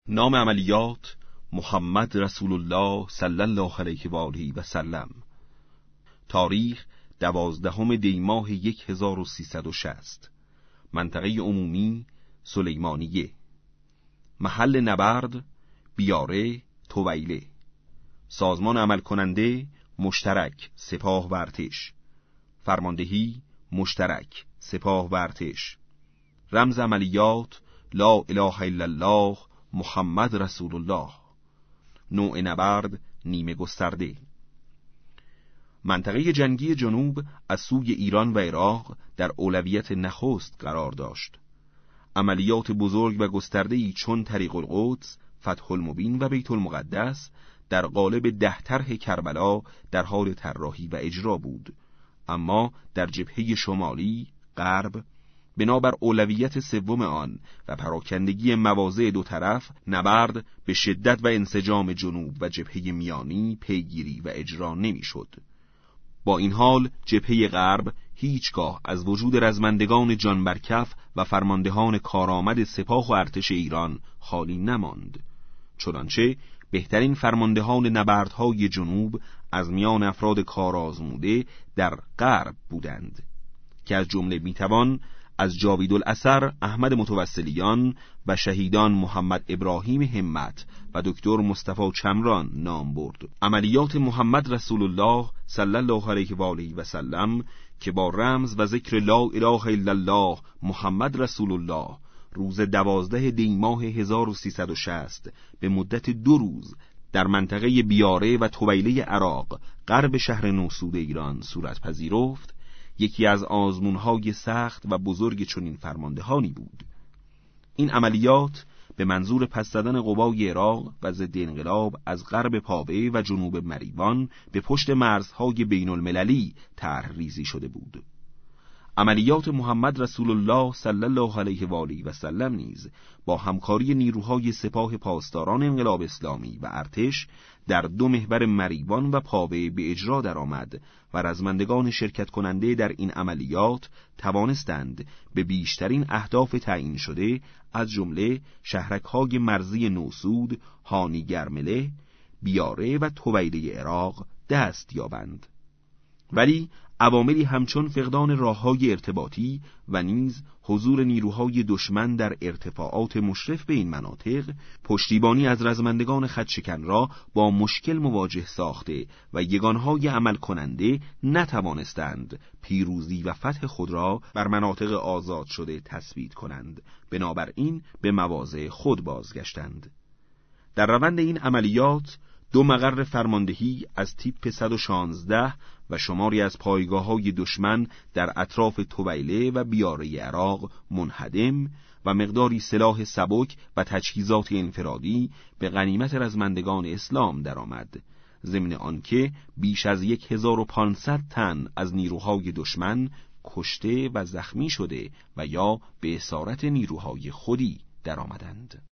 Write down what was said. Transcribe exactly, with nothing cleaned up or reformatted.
نام عملیات محمد رسول الله صلی الله علیه و آله و سلم. تاریخ دوازدهم دی ماه یک هزار و سیصد و شصت. منطقه عمومی سلیمانیه. محل نبرد بیاره طویله. سازمان عمل کننده مشترک سپاه و ارتش. فرماندهی مشترک سپاه و ارتش. رمز عملیات لا اله الا الله محمد رسول الله. نوع نبرد نیمه گسترده. منطقه جنگی جنوب از سوی ایران و عراق در اولویت نخست قرار داشت. عملیات بزرگ و گسترده‌ای چون طریق القدس، فتح المبین و بیت المقدس در قالب ده طرح کربلا در حال طراحی و اجرا بود، اما در جبهه شمالی غرب بنابر اولویت سوم آن و پراکندگی مواضع دو طرف، نبرد به شدت و انسجام جنوب و جبهه میانی پیگیری و اجرا نمی‌شد. با این حال جبهه غرب هیچگاه از وجود رزمندگان جان برکف و فرماندهان کارآمد سپاه و ارتش ایران خالی نماند، چنانچه بهترین فرماندهان نبردهای جنوب از میان افراد کارآزموده در غرب بودند که از جمله میتوان از جاویدالاثر احمد متوسلیان و شهیدان محمد ابراهیم همت و دکتر مصطفی چمران نام برد. عملیات محمد رسول الله صلی الله علیه و آله و سلم که با رمز و ذکر لا اله الا الله محمد رسول الله روز دوازده دی ماه هزار و سیصد و شصت به مدت دو روز در منطقه بیاره و طویله عراق غرب شهر نوسود ایران صورت پذیرفت، یکی از آزمون‌های سخت و بزرگ چنین فرماندهانی بود. این عملیات به منظور پس زدن قوای عراق و ضد انقلاب از غرب پاوه و جنوب مریوان به پشت مرزهای بین المللی طرح ریزی شده بود. عملیات محمد رسول الله صلی الله علیه و آله و سلم نیز با همکاری نیروهای سپاه پاسداران انقلاب اسلامی و ارتش در دو محور مریوان و پاوه به اجرا درآمد و رزمندگان شرکت کننده در این عملیات توانستند به بیشترین اهداف تعیین شده از جمله شهرک‌های مرزی نوسود، هانی گرمله، بیاره و طویله عراق دست یابند. ولی عواملی همچون فقدان راه‌های ارتباطی و نیز حضور نیروهای دشمن در ارتفاعات مشرف به این مناطق، پشتیبانی از رزمندگان خط‌شکن را با مشکل مواجه ساخته و یگانهای عمل کننده نتوانستند پیروزی و فتح خود را بر مناطق آزاد شده تثبیت کنند. بنابراین به مواضع خود بازگشتند. در روند این عملیات دو مقر فرماندهی از تیپ صد و شانزده و شماری از پایگاه‌های دشمن در اطراف طویله و بیاره عراق منهدم و مقداری سلاح سبک و تجهیزات انفرادی به غنیمت رزمندگان اسلام درآمد، ضمن آنکه بیش از یک هزار و پانصد تن از نیروهای دشمن کشته و زخمی شده و یا به اسارت نیروهای خودی درآمدند.